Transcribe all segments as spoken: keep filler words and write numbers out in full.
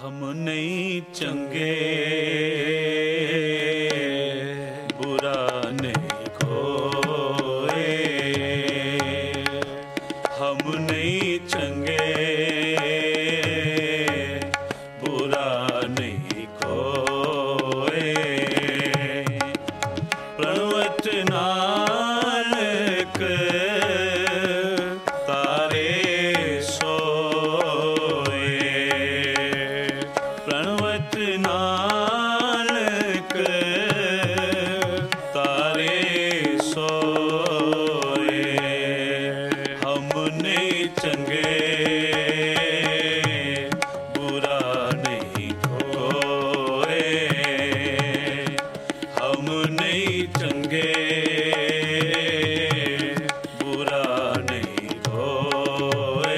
हम नहीं चंगे बुरा नहीं कोई, हम नहीं चंगे बुरा नहीं कोई। प्रणवत नानक तारे सोए, प्रणवत नानक तारे सोए। हम नहीं चंगे बुरा नहीं कोई, हम नहीं चंगे बुरा नहीं कोई।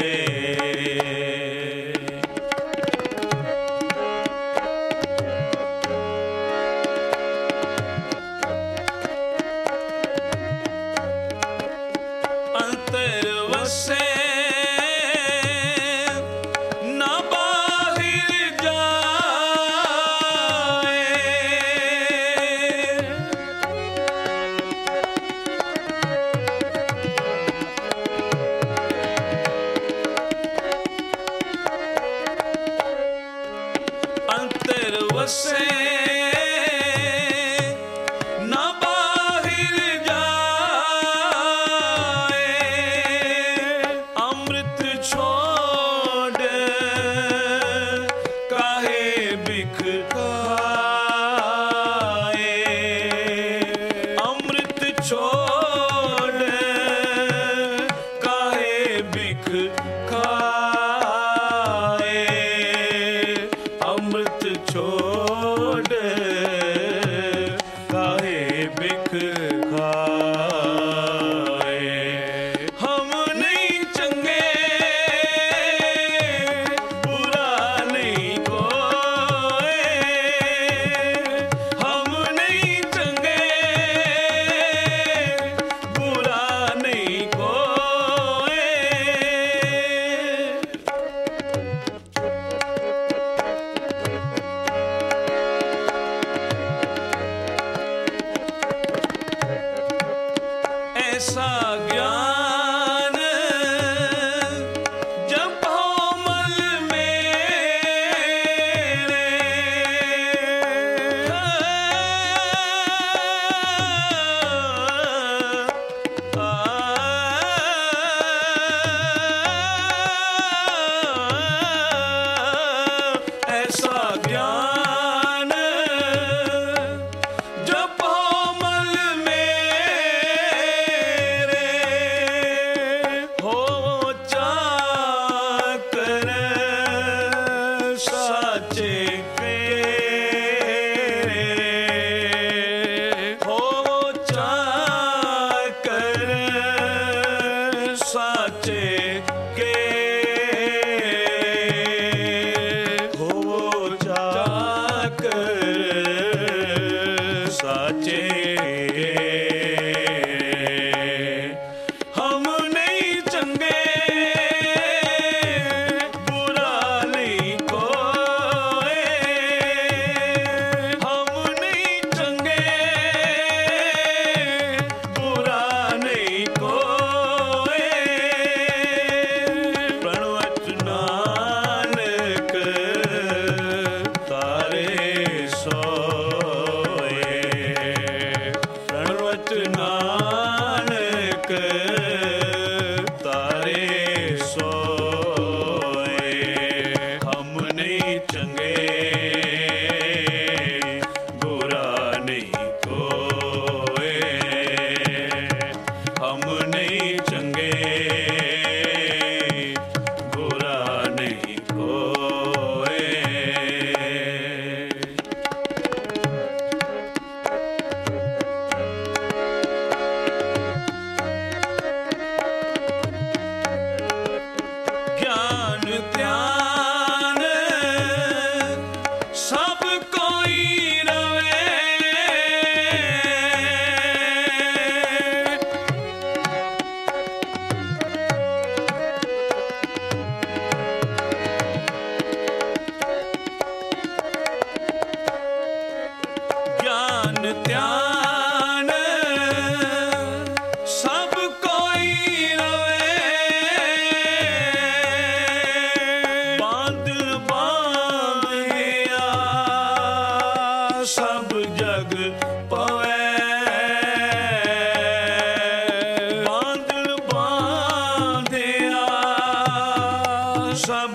अंतर वसे ना बाहिर जाए, अंतर वसे ना बाहिर जाए। अमृत छोड़ काहे बिख खाए, अमृत छोड़ काहे बिख खाए, अमृत छोड़ काहे बिख खाए। हम नहीं चंगे बुरा नहीं कोई, हम नहीं चंगे बुरा नहीं कोई।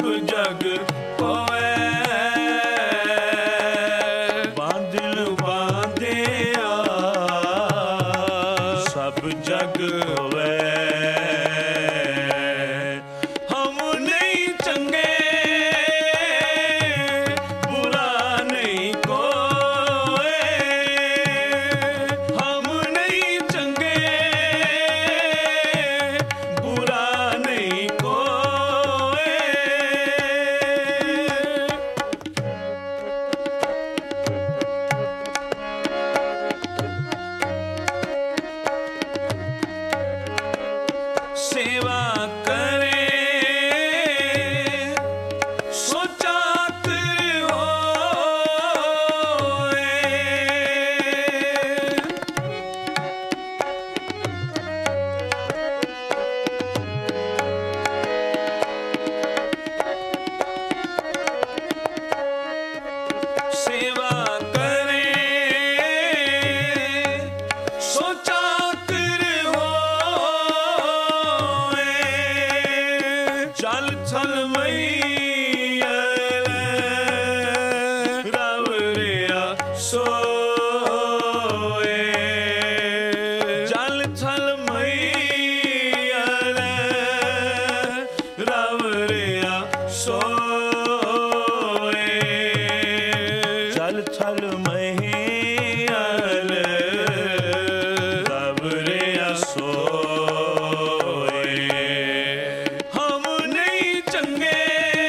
जग कोए बांधिल बांधिया सब जग होवे हम नहीं चंगे बुरा नहीं कोई हम नहीं चंगे बुरा नहीं कोई सेवा करे सोचात होए सेवा करे सोचात होए चल चल मैया रावरिया सोए चल चल मैया रावरिया सोए चल चल मैया रावरिया सोए हम नहीं चंगे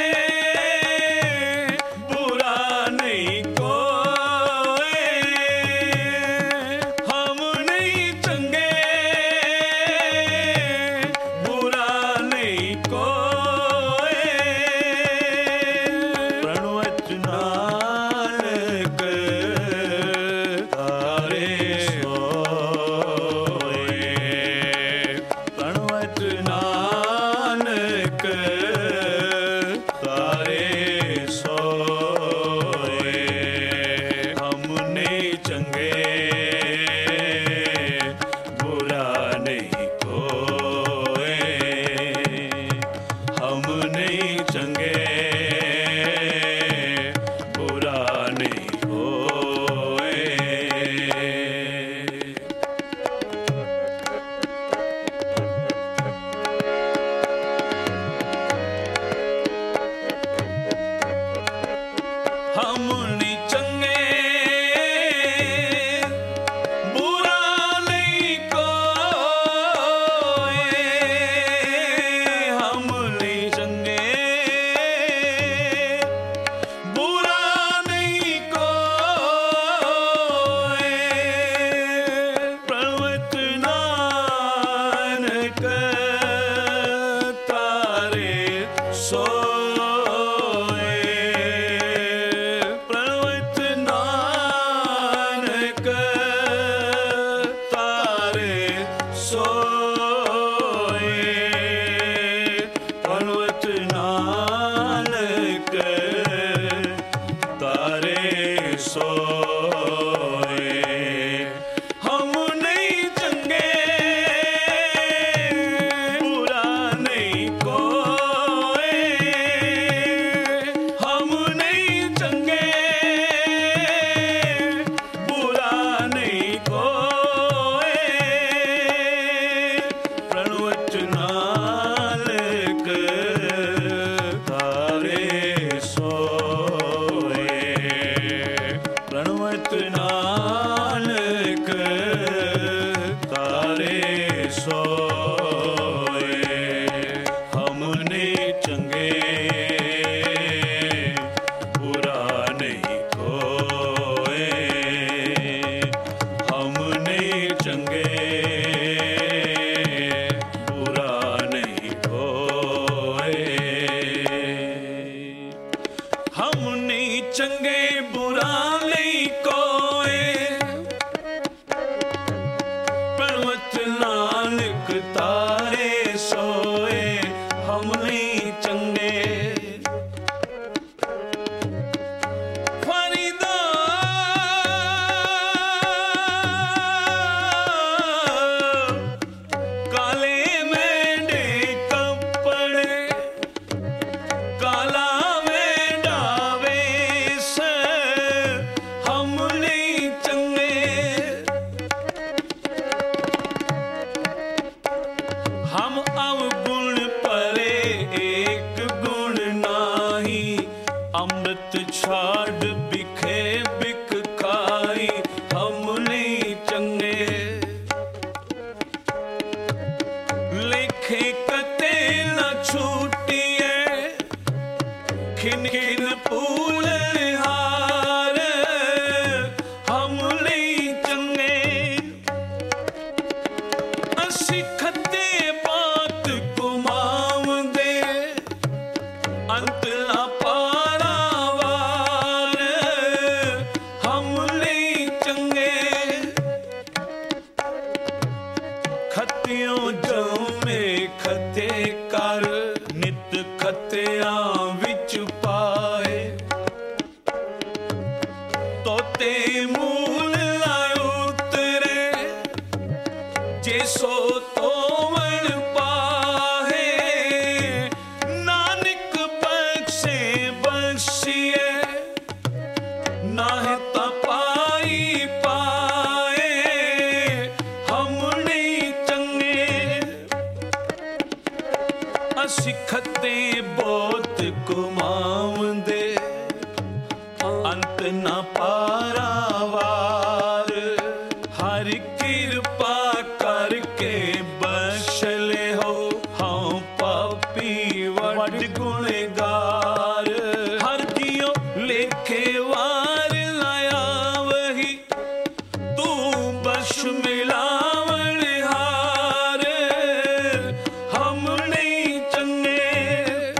बुरा नहीं कोई हम नहीं चंगे बुरा नहीं कोई प्रणवत नानक तारे सोए प्रणवत नानक तारे सोए हमने चंगे बुरा नहीं कोई हम नहीं चंगे बुरा नहीं कोई हम नहीं चंगे बुरा नहीं कोई हम नहीं चंगे बुरा नहीं कोई प्रणवत नानक तारे सोए प्रणवत नानक तारे सोए प्रणवत नानक तारे सोए हम नहीं चंगे बुरा नहीं कोई हम नहीं चंगे बुरा नहीं कोई प्रणवत नानक तारे सोए प्रणवत नानक तारे सोए हमने चंगे बुरा नहीं कोई हमने चंगे बुरा नहीं कोई हम नहीं चंगे बुरा नहीं कोई प्रणवत नानक तारे सोए हम नहीं चंगे फरीदा काले मेंढे कपड़े काला ਅੰਮ੍ਰਿਤ ਛਾੜ ਬਿਖੇ ਬਿਖ ਖਾਈ ਹਮ ਨਹੀਂ ਚੰਗੇ। ਲੇਖੇ ਕਤੇ ਨਾ ਛੂਟੀਏ ਖਿਨ ਖਿਨ ਪੂਲਨ ਹਾਰ ਹਮ ਨਹੀਂ ਚੰਗੇ। ਅਸੀਂ ਖੱਤੇ ਬਾਤ ਗੁਮਾਉਂਦੇ ਅੰਤ ਨਾ ਪਾਰਾਵਾਰ ਹਮ ਨਹੀਂ ਚੰਗੇ। ਖੱਤਿਓਂ ਜੰਮੇ ਖੱਤੇ ਕਰ ਨਿਤ ਖੱਤਿਆਂ ਵਿੱਚ ਪਾਏ। ਤੋਤੇ ਮੂਲ ਨਾ ਉਤਰੇ ਜੇ ਸੋ ਤੋਵਣ ਪਾਹੇ। ਨਾਨਕ ਬਖਸ਼ੇ ਬਖਸ਼ੀਏ ਨਾਹਿ ਤਾਂ ਪਾਈ ਪਾਏ ਹਮ ਨਹੀਂ ਚੰਗੇ। ਅਸੀਂ ਖੱਤੇ ਬਹੁਤ ਗੁਮਾਉਂਦੇ ਅੰਤ ਨਾ ਪਾਰਾਵਾਰ। ਹਰ ਕਿਰਪਾ ਕਰਕੇ ਬਖਸ਼ ਲਿਓ ਹਾਂ ਪਾਪੀ ਵੱਡ ਗੁਣੇਗਾਰ। ਹਰ ਜੀਉ ਲੇਖੇ ਵਾਰ ਲਾਇਆ ਵਹੀ ਤੂੰ ਬਖਸ਼ ਮਿਲਾਵਣ ਹਾਰ ਹਮ ਨਹੀਂ ਚੰਗੇ।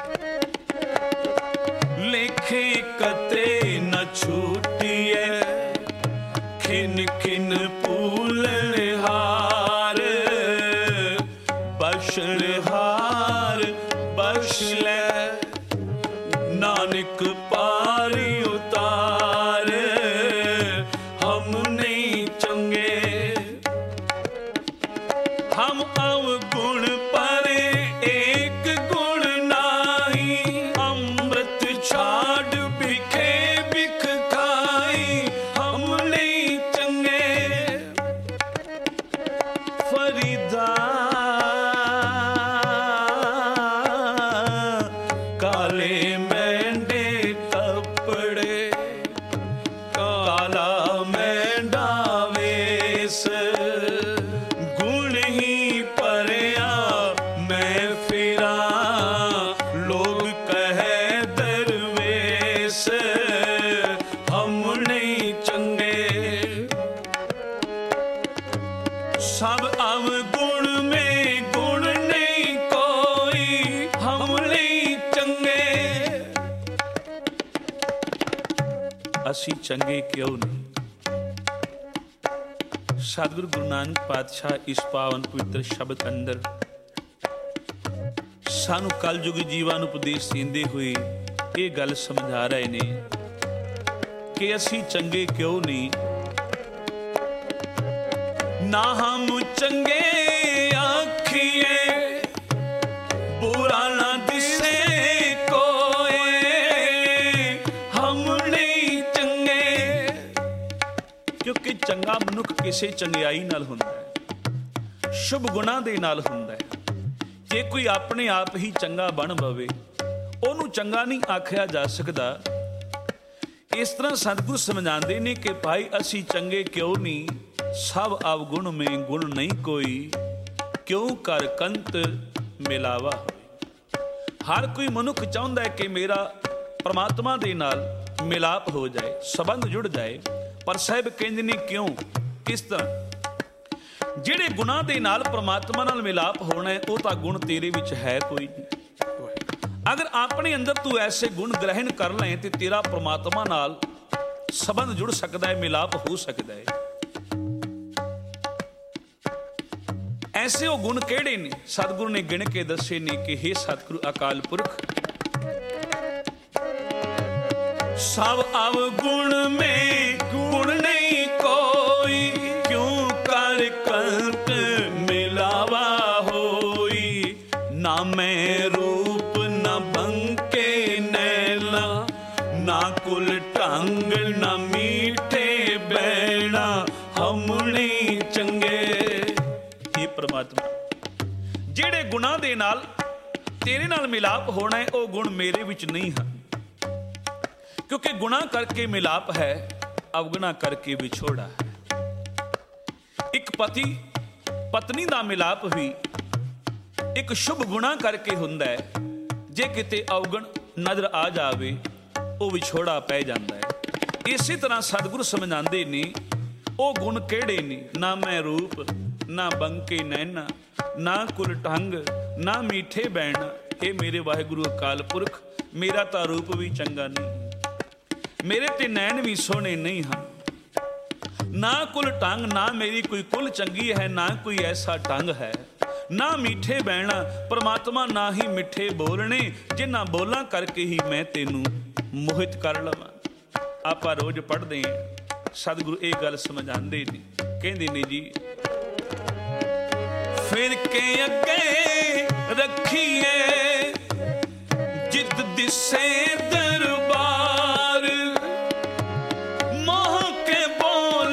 ਲੇਖੇ ਕਤੇ ਨਾ ਛੂਟੀਏ ਖਿਨ ਖਿਨ ਪੂਲਨ ਹਾਰ। ਬਖਸ਼ਣ ਹਾਰ ਬਖਸ਼ ਲੈ ਨਾਨਕ ਪਾਰੀ ਉਤਾਰ ਹਮ ਨਹੀਂ ਚੰਗੇ। ਹਮ ਅਵਗੁਣ ਪਰੇ ਏਕ ਗੁਣ ਨਾਹੀ। ਅੰਮ੍ਰਿਤ ਛਾੜ ਬਿਖੇ ਬਿਖ ਖਾਈ ਹਮ ਨਹੀਂ ਚੰਗੇ। ਫਰੀਦਾ ਕਾਲੇ ਮਹਿੰਡੇ ਕੱਪੜੇ ਕਾਲਾ ਮਹਿੰਡਾ ਵੇਸ। ਗੁਣ ਹੀ ਭਰਿਆ ਮੈਂ ਫਿਰਾਂ ਲੋਕ ਕਹੇ ਦਰਵੇਸ ਹਮ ਨਹੀਂ ਚੰਗੇ। ਸਭ ਅਵਗੁਣ ਮੇ ਗੁਣ ਨਹੀਂ ਕੋਈ ਹਮ ਨਹੀਂ ਚੰਗੇ। ਅਸੀਂ ਚੰਗੇ ਕਿਉਂ ਨਹੀਂ? ਸਤਿਗੁਰੂ ਗੁਰੂ ਨਾਨਕ ਪਾਤਸ਼ਾਹ ਇਸ ਪਾਵਨ ਪਵਿੱਤਰ ਸ਼ਬਦ ਅੰਦਰ ਸਾਨੂੰ ਕਲਯੁਗੀ ਜੀਵਾਂ ਨੂੰ ਉਪਦੇਸ਼ ਦਿੰਦੇ ਹੋਏ ਇਹ ਗੱਲ ਸਮਝਾ ਰਹੇ ਨੇ ਕਿ ਅਸੀਂ ਚੰਗੇ ਕਿਉਂ ਨਹੀਂ। ਨਾ ਹਮ ਚੰਗੇ ਆਖੀਏ ਬੁਰਾ ਨਾ ਦਿਸੇ ਕੋਏ ਹਮ ਨਹੀਂ ਚੰਗੇ। ਕਿਉਂਕਿ ਚੰਗਾ ਮਨੁੱਖ ਕਿਸੇ ਚੰਗਿਆਈ ਨਾਲ ਹੁੰਦਾ ਹੈ, ਸ਼ੁਭ ਗੁਣਾਂ ਦੇ ਨਾਲ ਹੁੰਦਾ ਹੈ। ਜੇ ਕੋਈ ਆਪਣੇ ਆਪ ਹੀ ਚੰਗਾ ਬਣ ਪਵੇ ਉਹਨੂੰ ਚੰਗਾ ਨਹੀਂ ਆਖਿਆ ਜਾ ਸਕਦਾ। ਇਸ ਤਰ੍ਹਾਂ ਸਤਿਗੁਰੂ ਸਮਝਾਉਂਦੇ ਨੇ ਕਿ ਭਾਈ ਅਸੀਂ ਚੰਗੇ ਕਿਉਂ ਨਹੀਂ। ਸਭ ਅਵਗੁਣ ਮੇ ਗੁਣ ਨਹੀਂ ਕੋਈ ਕਿਉਂ ਕਰ ਕੰਤ ਮਿਲਾਵਾ ਹੋਏ। ਹਰ ਕੋਈ ਮਨੁੱਖ ਚਾਹੁੰਦਾ ਹੈ ਕਿ ਮੇਰਾ ਪਰਮਾਤਮਾ ਦੇ ਨਾਲ ਮਿਲਾਪ ਹੋ ਜਾਏ, ਸੰਬੰਧ ਜੁੜ ਜਾਏ। ਪਰ ਸਾਹਿਬ ਕਹਿੰਦੇ ਨੇ ਕਿਉਂ, ਕਿਸ ਤਰ੍ਹਾਂ? ਜਿਹੜੇ ਗੁਣਾਂ ਦੇ ਨਾਲ ਪਰਮਾਤਮਾ ਨਾਲ ਮਿਲਾਪ ਹੋਣਾ ਹੈ ਉਹ ਤਾਂ ਗੁਣ ਤੇਰੇ ਵਿੱਚ ਹੈ ਕੋਈ ਨਹੀਂ। ਅਗਰ ਆਪਣੇ ਅੰਦਰ ਤੂੰ ਐਸੇ ਗੁਣ ਗ੍ਰਹਿਣ ਕਰ ਲਏ ਤੇ ਤੇਰਾ ਪਰਮਾਤਮਾ ਨਾਲ ਸੰਬੰਧ ਜੁੜ ਸਕਦਾ ਹੈ, ਮਿਲਾਪ ਹੋ ਸਕਦਾ ਹੈ। ਐਸੇ ਉਹ ਗੁਣ ਕਿਹੜੇ ਨੇ? ਸਤਿਗੁਰੂ ਨੇ ਗਿਣ ਕੇ ਦੱਸੇ ਨੇ ਕਿ ਹੇ ਸਤਿਗੁਰੂ ਅਕਾਲ ਪੁਰਖ, ਸਭ ਅਵਗੁਣ ਮੇ ਗੁਣ ਨਹੀਂ ਕੋਈ ਕਿਉਂ ਕਰ ਕੰਤ ਮਿਲਾਵਾ ਹੋਈ। ਨਾ ਮੈਂ ਰੂਪ ਨਾ ਬੰਕੇ ਨੈਲਾ ਨਾ ਕੁਲ ਢੰਗ ਨਾ ਮੀਠੇ ਬੈਣਾ ਹਮ ਨਹੀਂ ਚੰਗੇ। हे ਪ੍ਰਮਾਤਮਾ, ਜਿਹੜੇ ਗੁਣਾਂ ਦੇ ਨਾਲ ਤੇਰੇ ਨਾਲ ਮਿਲਾਪ ਹੋਣਾ ਹੈ ਉਹ ਗੁਣ ਮੇਰੇ ਵਿੱਚ ਨਹੀਂ ਹਨ। क्योंकि गुणा करके मिलाप है, अवगुणा करके विछोड़ा है। एक पति पत्नी का मिलाप भी एक शुभ गुणा करके हुंदा है, जे किते अवगुण नजर आ जावे वो विछोड़ा पै जाता है। इसी तरह सतगुरु समझाते ने वो गुण केड़े ने, ना मैं रूप, ना बंके नैना, ना कुल ढंग, ना मीठे बैना। हे मेरे वाहिगुरु अकाल पुरख, मेरा तो रूप भी चंगा नहीं, मेरे ते नैन भी सोहने नहीं हैं, ना कुल ढंग, ना मेरी कोई कुल चंगी है, ना कोई ऐसा ढंग है, ना मीठे बहना। परमात्मा ना ही मिठे बोलने, जिन्हां बोलां करके ही मैं तेनू मोहित कर लवां। आपां रोज पढ़दे हां, सतगुरु ये गल समझाते ने, कहंदे ने जी फिर के अगे रखिए जित दिसे दरबार, मोह के बोल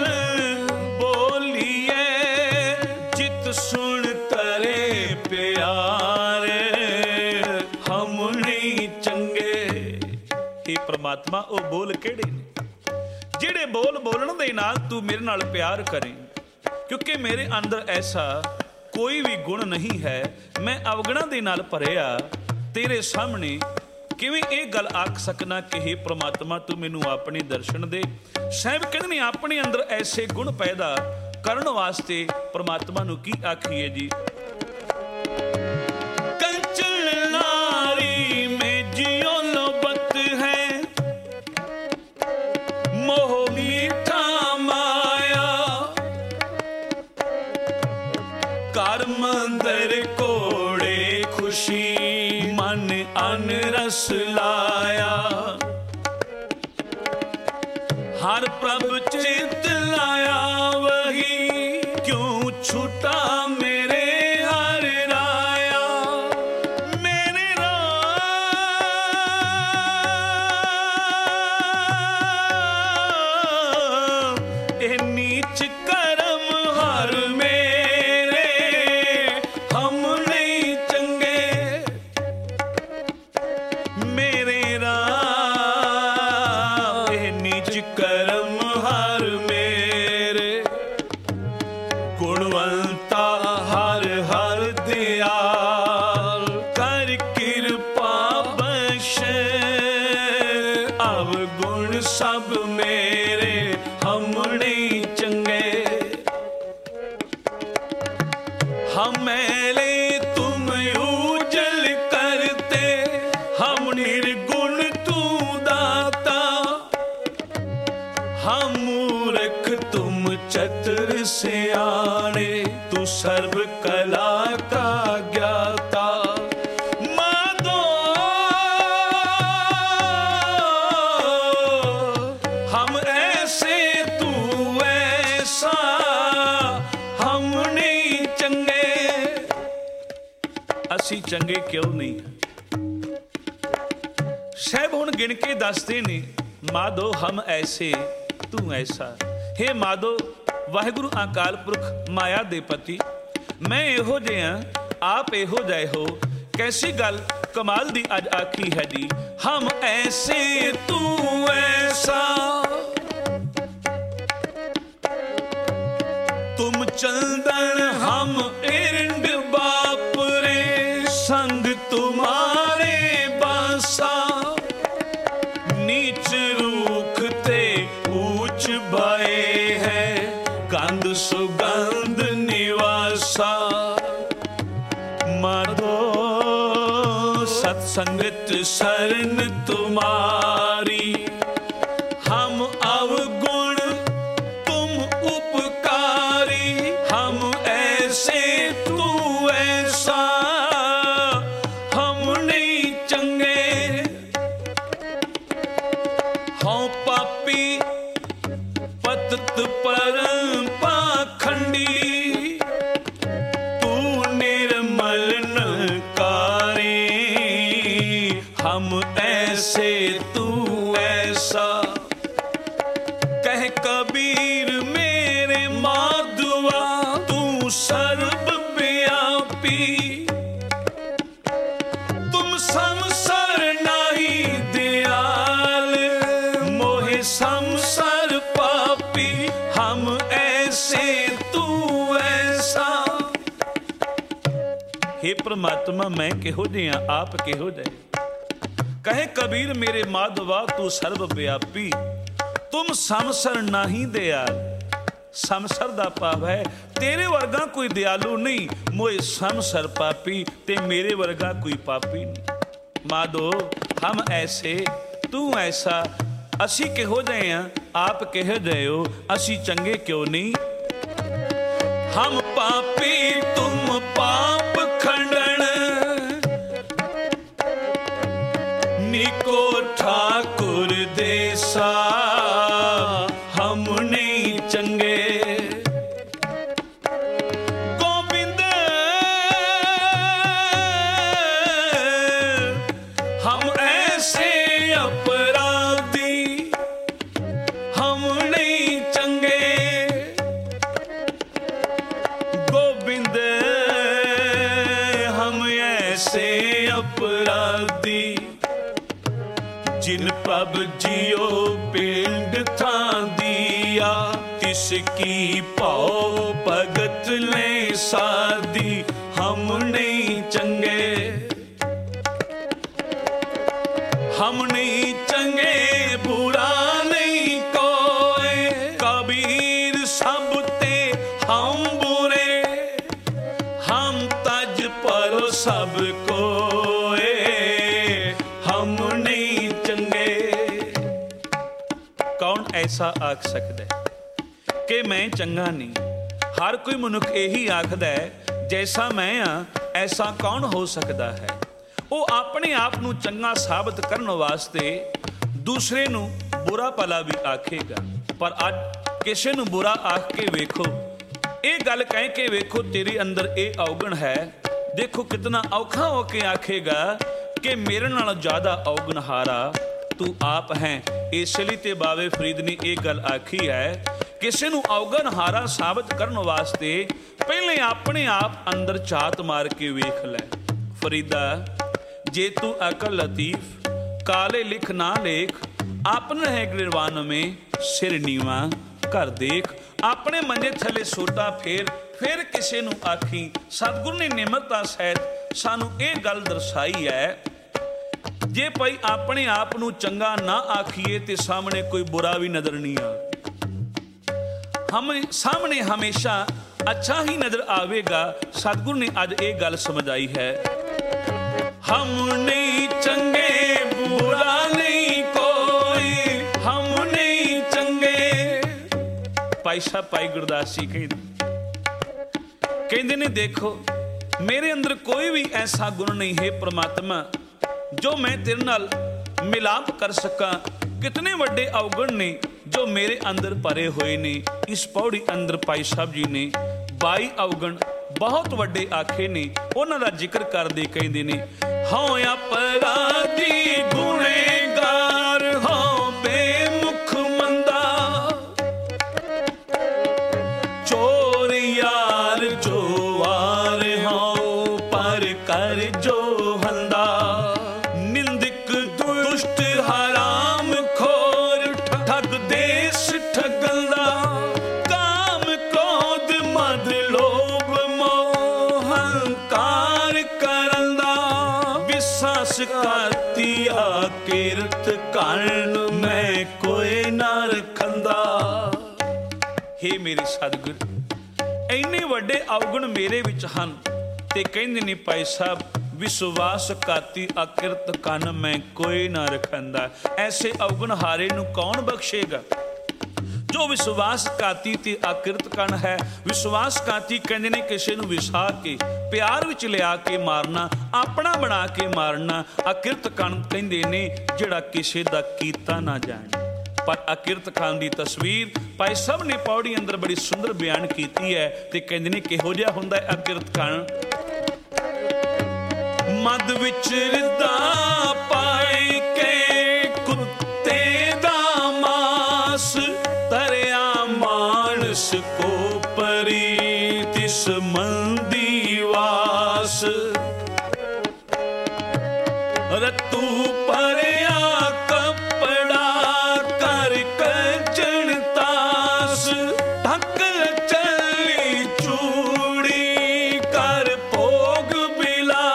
बोलिए जित सुन करे प्यार, हम नहीं चंगे। हे परमात्मा वो बोल केड़े ने ਜਿਹੜੇ बोल बोलण दे नाल तू मेरे नाल प्यार करे, क्योंकि मेरे अंदर ऐसा कोई भी गुण नहीं है, मैं अवगुणा दे नाल भरिया। तेरे सामने किवें ਇਹ ਗੱਲ आख सकना कि हे परमात्मा तू मैनू अपने दर्शन दे। साहिब कहते ने अपने अंदर ऐसे गुण पैदा करन वास्ते परमात्मा नू की आखिए जी। कंचन नारी में जियो लोबत है, मोह मीठा माया, कर मंदिर कोड़े खुशी, मन अन रस लाया। हर प्रभ चित लाया वही, क्यों छूटा मेरे हर राया। मेरे राम ए नीच करम हर मेरे, हम नहीं चंगे। मेरे राम ए नीच करम हर मेरे, गुणवंता हर हर दयाल, कर कृपा बख्शे। अवगुण सब मेरे, हम नहीं चंगे। हम मैले तुम उजल करते, हम निर्गुण तू दाता। हम मूर्ख तुम चतुर सियाणे, तू सर्व कला का ज्ञाता। माधो हम ऐसे तू ऐसा, हम नहीं चंगे। असी चंगे क्यों नहीं? साहब हुण गिन के दसदे ने, माधो हम ऐसे तू ऐसा। हे माधो वाहिगुरु अकाल पुरख माया दे पति, मैं इहो जिहा आप इहो जहे हो। कैसी गल कमाल दी अज आखी है जी। हम ऐसे तू ऐसा, तुम चंदन हम इरंड बाप रे, संग तुम्हारे बासा। नीच रूख ते ऊंच भय है, गंध सुगंध निवासा। माधो सत्संगत शरण तुम्हारी, हम अवगुण तुम उपकारी। हम ऐसे तू ऐसा, हम नहीं चंगे। हों पापी पतत परम पाखंडी, तू निर्मल नकारी। हम ऐसे तू ऐसा। कह कबीर मेरे माधवा, तू सर्वव्यापी। तुम संसार नाही दयाल, परमात्मा मैं किहो जिहा आप किहो जिहे। कहे कबीर मेरे माधवा तू सर्व व्यापी, तुम समसर नाही दयाल। समसर दा भाव है तेरे वर्गा कोई दयालु नहीं, मोए समसर पापी ते मेरे वर्गा कोई पापी नहीं। माधो हम ऐसे तू ऐसा, असी किहो जहे हैं आप किहो जहे हो, असी चंगे क्यों नहीं। हम पापी तुम पाप खंडन, निको ठाकुर देसा हम नहीं चंगे। गोविंद हम ऐसे अपराधी हम नहीं चंगे। गोविंद हम ऐसे अपराधी, जिन प्रभ जियो पिंड था दिया, तिसकी पाओ भगत ले साधी हम नहीं चंगे। हम नहीं चंगे बुरा नहीं कोई, कबीर सब ते हम बुरे, हम तज पर सब कोए हम नहीं चंगे। कौन ऐसा आख सकता है कि मैं चंगा नहीं। हर कोई मनुख यही आखदा है जैसा मैं हाँ ऐसा कौन हो सकता है। वो अपने आप नूं चंगा साबित करने वास्ते दूसरे नूं बुरा भला भी आखेगा, पर अज किसी नूं बुरा आख के वेखो, ये गल कह के वेखो तेरे अंदर ये अवगुण है, देखो कितना औखा होके आखेगा कि मेरे नालों ज्यादा अवगुणहारा तू आप है। इसलिए ते बावे फरीद ने यह गल आखी है, किसी नूं अवगुणहारा साबित करने वास्ते पहले अपने आप अंदर झात मार के वेख लै। फरीदा जे तू अकल लतीफ काले लिख ना लेख, आपने है गिरवान में सिर नीवा कर देख। अपने मंजे थले सोटा फेर फिर किसी नूं आखी। सतगुरु ने निमरता सहित सानू ये गल दर्शाई है, जे भाई अपने आप नूं चंगा ना आखिए तो सामने कोई बुरा भी नजर नहीं आ। हम सामने हमेशा अच्छा ही नजर आवेगा। सतगुरु ने अज ये गल समझाई है, हम नहीं चंगे बुरा नहीं कोई, हम नहीं चंगे। भाई साहब भाई गुरदास जी कहते कहते ने देखो मेरे अंदर कोई भी ऐसा गुण नहीं है परमात्मा जो मैं तेरे नाल मिलाप कर सका। कितने वड्डे अवगुण ने जो मेरे अंदर भरे हुए ने। इस पौड़ी अंदर भाई साहब जी ने बाई अवगुण बहुत वड्डे आखे ने, उन्हां दा जिक्र करदे कहंदे ने, हों अपराधी गुनेगार हों बेमुख मंदा, चोर यार जो वार हों पर कर जो हंदा, निंदक दुष्ट हराम खोर ठग देश ठगंदा, काम क्रोध मद लोभ मोह हंकार करंदा, विश्वास करती आकिरत कारण मैं कोई ना रखंदा। हे मेरे सतगुर इन्ने वड्डे अवगुण मेरे विच हन ते कहंदे ने भाई साहब विश्वास काती आकिरत कन मैं कोई ना रखंदा। ऐसे अवगुण हारे नूं कौन बख्शेगा जो विश्वास काती ते आकिरत कन है। विश्वास काती कहंदे ने किसी नूं विसा के प्यार विच लिया के मारना, अपना बना के मारना। आकिरत कन कहंदे ने जिहड़ा किसी दा कीता ना जाणे। पर आकिरत खान की तस्वीर भाई सब ने पौड़ी अंदर बड़ी सुंदर बयान की है। ते कहंदे ने किहो जिहा हुंदा है आकिरत खान, मद विच रिदा पाए के कुत्ते दा मास, तरया मानस को परी तिस मंदी वास, रतू परया कपड़ा कर कचन तास, ढक चली चूड़ी कर भोग बिला,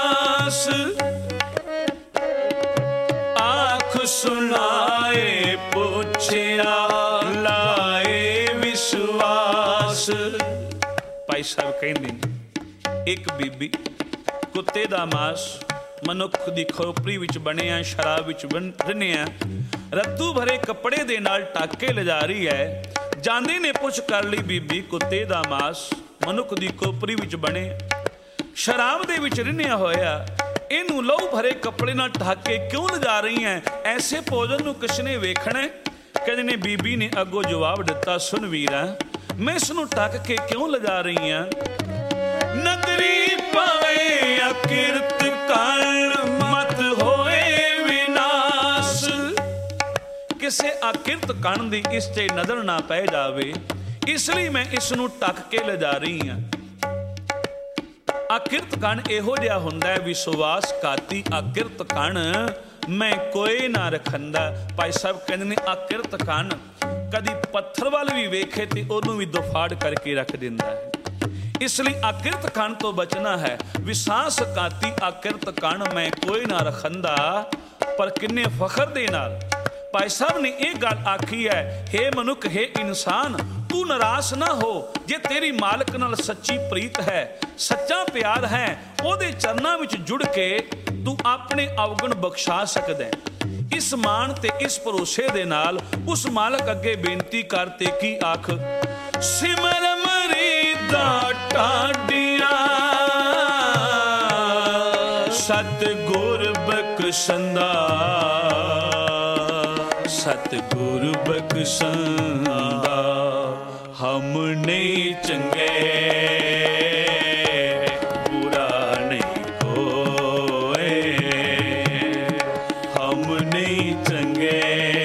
ਆਏ ਪੁੱਛਿਆ ਲਾਏ ਵਿਸ਼ਵਾਸ। ਭਾਈ ਸਾਹਿਬ ਕਹਿੰਦੇ ਨੇ ਇੱਕ ਬੀਬੀ ਕੁੱਤੇ ਦਾ ਮਾਸ ਮਨੁੱਖ ਦੀ ਖੋਪਰੀ ਵਿੱਚ ਬਣਿਆ ਸ਼ਰਾਬ ਵਿੱਚ ਬੰਨ੍ਹਿਆ ਰੱਤੂ ਭਰੇ ਕੱਪੜੇ ਦੇ ਨਾਲ ਢੱਕ ਕੇ ਲਿਜਾ ਰਹੀ ਹੈ। ਜਾਂਦੇ ਨੇ ਪੁੱਛ ਕਰ ਲਈ ਬੀਬੀ ਕੁੱਤੇ ਦਾ ਮਾਸ ਮਨੁੱਖ ਦੀ ਖੋਪਰੀ ਵਿੱਚ ਬਣੇ ਸ਼ਰਾਬ ਦੇ ਵਿੱਚ ਰਿੰਨਿਆ ਹੋਇਆ, ਇਹਨੂੰ ਲਹੂ ਭਰੇ ਕੱਪੜੇ ਨਾਲ ਢੱਕ ਕੇ ਕਿਉਂ ਲਿਜਾ ਰਹੀ ਹੈ? ਐਸੇ ਭੋਜਨ ਨੂੰ ਕਿਸ ਨੇ ਵੇਖਣਾ? ਕਹਿੰਦੇ ਨੇ ਬੀਬੀ ਨੇ ਅੱਗੋਂ ਜਵਾਬ ਦਿੱਤਾ, ਸੁਣ ਵੀਰਾ, ਮੈਂ ਇਸ ਨੂੰ ਢੱਕ ਕੇ ਕਿਉਂ ਲਿਜਾ ਰਹੀ ਹਾਂ? ਨਦਰੀ ਪਾਵੇ ਅਕਿਰਤ ਕਾਲ ਮਤ ਹੋਏ ਵਿਨਾਸ਼। ਕਿਸੇ ਅਕਿਰਤ ਕਣ ਦੀ ਇਸ ਤੇ ਨਜ਼ਰ ਨਾ ਪੈ ਜਾਵੇ, ਇਸ ਲਈ ਮੈਂ ਇਸ ਨੂੰ ਢੱਕ ਕੇ ਲਿਜਾ ਰਹੀ ਹਾਂ। ਅਕਿਰਤ ਕਣ ਇਹੋ ਜਿਹਾ ਹੁੰਦਾ ਹੈ, ਵਿਸ਼ਵਾਸ ਘਾਤੀ ਅਕਿਰਤ ਕਣ ਮੈਂ ਕੋਈ ਨਾ ਰਖੰਦਾ। ਭਾਈ ਸਾਹਿਬ ਕਹਿੰਦੇ ਨੇ ਅਕਿਰਤ ਕਣ ਕਦੀ ਪੱਥਰ ਵੱਲ ਵੀ ਵੇਖੇ ਤੇ ਉਹਨੂੰ ਵੀ ਦੁਫਾੜ ਕਰਕੇ ਰੱਖ ਦਿੰਦਾ ਹੈ। ਇਸ ਲਈ ਅਕਿਰਤ ਕਣ ਤੋਂ ਬਚਣਾ ਹੈ। ਵਿਸ਼ਵਾਸ ਘਾਤੀ ਅਕਿਰਤ ਕਣ ਮੈਂ ਕੋਈ ਨਾ ਰਖੰਦਾ। ਪਰ ਕਿੰਨੇ ਫਖਰ ਦੇ ਨਾਲ ਭਾਈ ਸਾਹਿਬ ਨੇ ਇਹ ਗੱਲ ਆਖੀ ਹੈ, ਹੇ ਮਨੁੱਖ, ਹੇ ਇਨਸਾਨ, ਤੂੰ ਨਿਰਾਸ਼ ਨਾ ਹੋ। ਜੇ ਤੇਰੀ ਮਾਲਕ ਨਾਲ ਸੱਚੀ ਪ੍ਰੀਤ ਹੈ, ਸੱਚਾ ਪਿਆਰ ਹੈ, ਉਹਦੇ ਚਰਨਾਂ ਵਿੱਚ ਜੁੜ ਕੇ ਤੂੰ ਆਪਣੇ ਅਵਗੁਣ ਬਖਸ਼ਾ ਸਕਦਾ ਹੈ। ਇਸ ਮਾਣ ਤੇ ਇਸ ਭਰੋਸੇ ਦੇ ਨਾਲ ਉਸ ਮਾਲਕ ਅੱਗੇ ਬੇਨਤੀ ਕਰ ਤੇ ਕੀ ਆਖ, ਸਿਮਰ ਮਰੀਦਾਂ ਟਾਡੀਆਂ ਸਤਿਗੁਰ ਬਖਸ਼ੰਦਾ, ਸਤਿਗੁਰ ਬਖਸ਼ੰਦਾ। ਹਮ ਨਹੀਂ ਚੰਗੇ ਬੁਰਾ ਨਹੀਂ ਕੋਏ, ਹਮ ਨਹੀਂ ਚੰਗੇ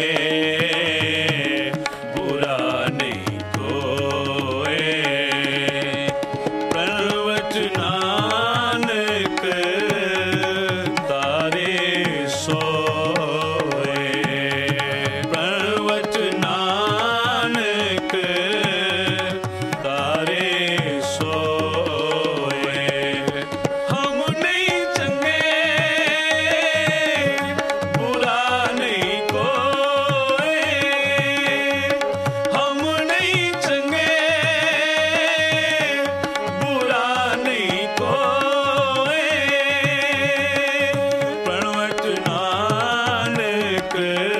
ਬੁਰਾ ਨਹੀਂ ਕੋਏ। ਪ੍ਰਣਵਟ ਨਾਨਕ ਤਾਰੇ ਸੋਏ, ਪ੍ਰਣਵਟ ਨਾਨਕ ਤਾਰੇ ਸੋਏ। ਹਮ ਨਹੀਂ ਚੰਗੇ ਬੁਰਾ ਨਹੀਂ ਕੋਏ, ਹਮ ਨਹੀਂ ਚੰਗੇ ਬੁਰਾ ਨਹੀਂ ਕੋਏ। ਪ੍ਰਣਵਟ ਨਾਨਕ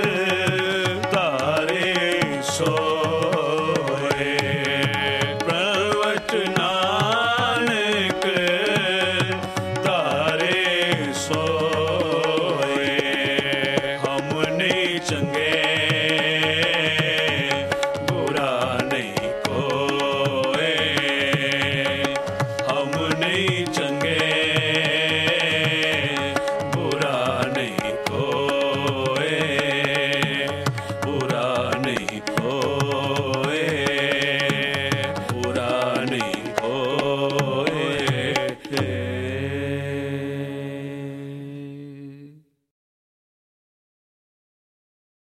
ਤਾਰੇ ਸੋਏ, ਪ੍ਰਣਵਟ ਨਾਨਕ ਤਾਰੇ ਸੋਏ। ਹਮ ਨਹੀਂ ਚੰਗੇ